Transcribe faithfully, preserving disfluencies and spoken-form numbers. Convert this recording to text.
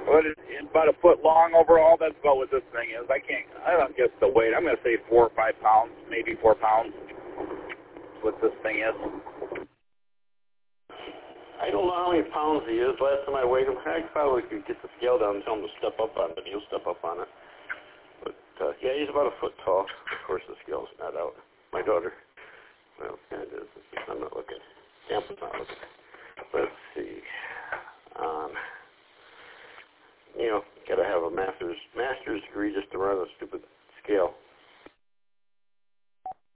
But it's about a foot long overall. That's about what this thing is. I can't. I don't guess the weight. I'm going to say four or five pounds, maybe four pounds. That's what this thing is. I don't know how many pounds he is. Last time I weighed him, I probably could get the scale down and tell him to step up on it, but he'll step up on it. But uh, yeah, he's about a foot tall. Of course, the scale's not out. My daughter. Well, yeah, it is. I'm not looking. Tampa's not looking. Let's see. Um, you know, gotta have a master's master's degree just to run a stupid scale.